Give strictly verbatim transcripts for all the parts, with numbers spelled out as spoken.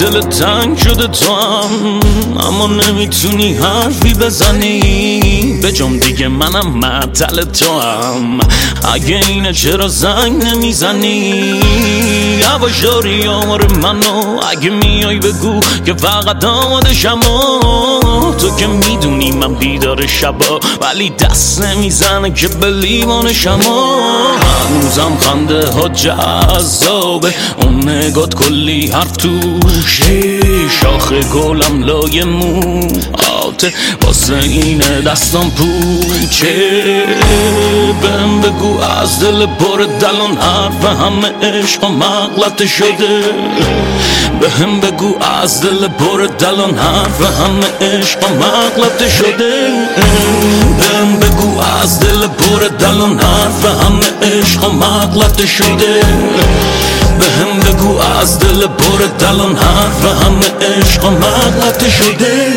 دل تنگ شده تو هم، اما نمیتونی حرفی بزنی به جام دیگه منم معطل تو هم. اگه اینه چرا زنگ نمیزنی؟ یواشاری آمار منو اگه میای بگو که فقط آمادشم. تو که میدونی من بیدار شبا ولی دست نمیزنه که به لیوانشم. هنوزم خنده ها جذابه، اون نگات کلی حرف توشه، شاخ گلم لای موهاته واسه اینه دستم پوچه. بهم بگو از دل پر دلان حرف همه عشق مغلطه شده. بهم بگو از دل پر دلان حرف همه عشق مغلطه شده. بهم بگو از دل پر دلان حرف همه عشق مغلطه شده. بهم بگو از دل پر دلان حرف همه عشق مغلطه شده.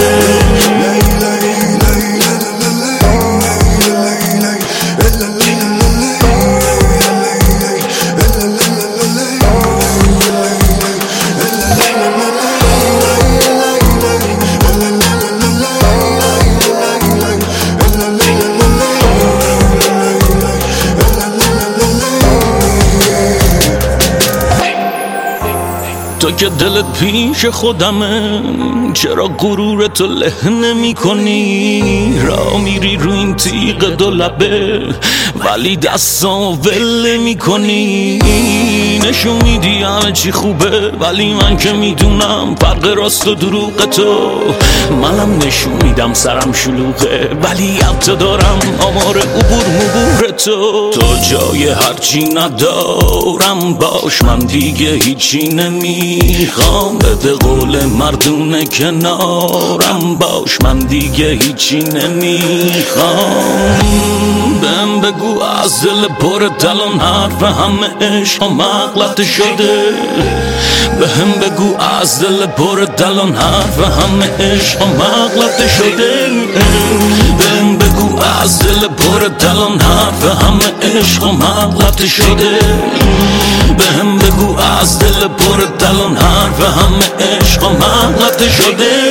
تو که دلت پیش خودمه، چرا غرور تو له نمی کنی؟ را میری رو این تیغ دو لبه ولی دستامو ول نمی کنی. نشون میدی همه چی خوبه ولی من که میدونم فرق راست و دروغ تو. منم نشون میدم سرم شلوغه ولی البته دارم آمار عبور مبور تو. تو جای هرچی ندارم باش، من دیگه هیچی نمیخوام. به قول مردونه کنارم باش، من دیگه هیچی نمیخوام. بهم بگو از دل پر دلان حرف همه عشق مغلطه شده. بهم بگو از دل پر دلان حرف همه عشق مغلطه شده. بهم بگو از دل پر دلان حرف همه عشق مغلطه شده. بهم بگو از دل پر دلان حرف همه عشق مغلطه شده.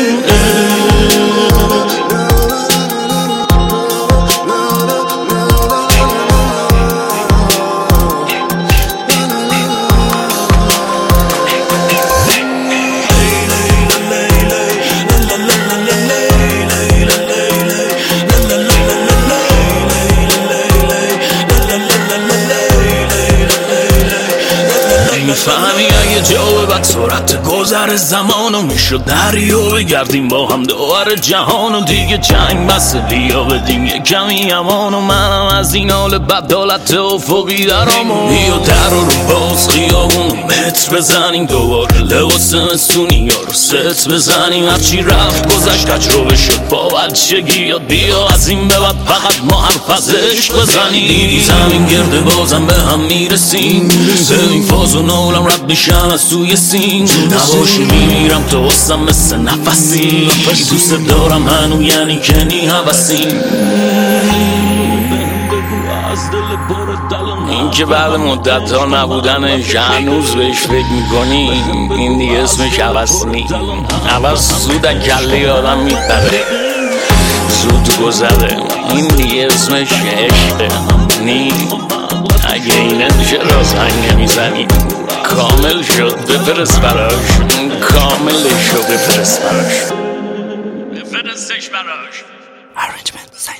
میفهمی اگه جا بعد سرعت گذر زمانو میشد دریا بگردیم با هم دوباره جهانو. دیگه جنگ بس بیا بدیم یه کمی امانو. منم از این حال بدالت افقی درامو. بیا در رو باز خیابونو متر بزنیم دوباره لباس مستونی یا رو ست بزنیم. هرچی رفت گذشت تجربه شد با بچگی یاد. بیا از این به بعد فقط ما حرف از عشق بزنیم. دیدی زمین گرده بازم به هم میرسیم. این فاز و نولم رد میشن از توی سین. نباشی میمیرم تو واسم مثل نفسی. دوست دارم هنو یعنی کنی حوثیم. این که بعد مدت ها نبودنش هنوز بهش فکر میکنی، این دیگه اسمش حوث نی. حوث زود کله آدم میپره، زود گذره. این دیگه اسمش عشقه نی. اگه اینه چرا زنگ نمیزنی؟ کامل شد بفرست براش، کاملش شد بفرست براش، بفرستش براش. Arrangement